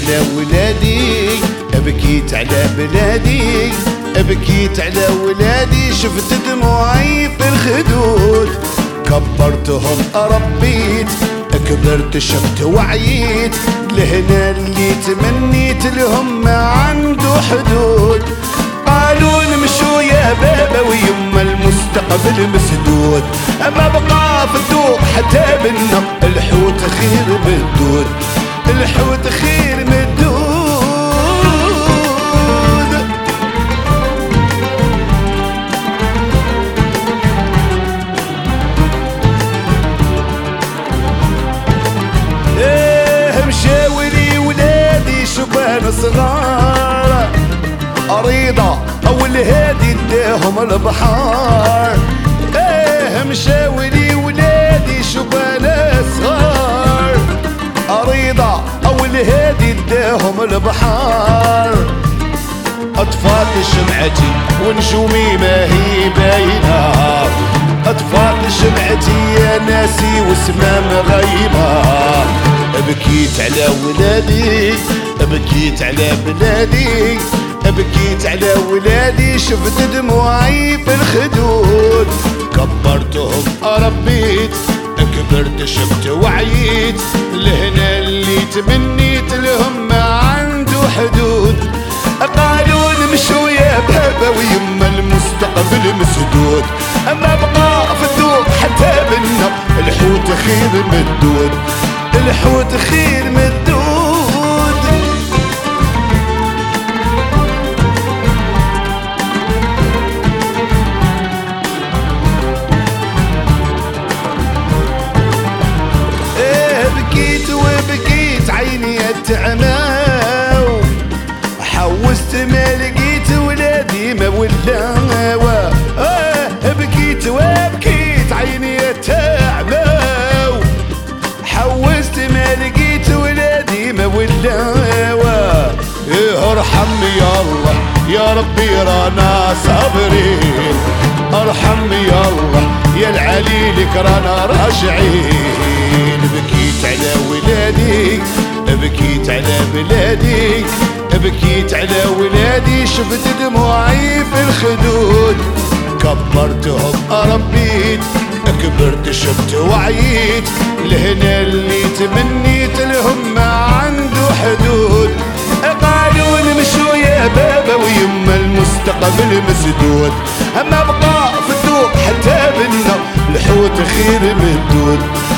على ولادي، بكيت على بلادي، بكيت على ولادي، شفت دموعي في الخدود. كبرتهم ربيت، كبرت شفت وعيت، لهنا اللي تمنيت لهم ما عنده حدود. قالوا نمشوا يا بابا ويما المستقبل مسدود، ما بقى في الذوق حتى بالنق، الحوت خير مدود، الحوت خير مدود. مشاولي ولادي شبان صغار، أريضة أو الهادي اداهم البحار. مشاولي ولادي شبان صغار، أريضة أو الهادي اداهم البحار. أطفال شمعتي ونجومي ما هي باينة، أطفال شمعتي يا ناسي وسمام غيمة. بكيت على ولادي، بكيت على بلادي، بكيت على ولادي، شفت دموعي في الخدود. كبرتهم ربيت، كبرت شفت وعيت، لهنا اللي تمنيت لهم ما عنده حدود. قالوا نمشوا يا بابا ويما المستقبل مسدود، ما بقى في الذوق حتى بالنق، الحوت خير مدود، الحوت خير مدود. بكيت وبكيت عيني التعماو، حوست ما لقيت ولادي ما ولاوا. بكيت وبكيت عيني التعماو، حوست ما لقيت ولادي ما ولاوا. ارحم يا الله يا ربي رانا صابرين، ارحم يا الله يا العلي لك رانا راجعين. بكيت على ولادي، بكيت على بلادي، بكيت على ولادي، شفت دموعي في الخدود. كبرتهم ربيت، كبرت شفت وعيت، لهنا اللي تمنيت لهم ما عنده حدود. قالوا نمشوا يا بابا ويما المستقبل مسدود، ما بقى في الذوق حتى بالنق، الحوت خير مدود،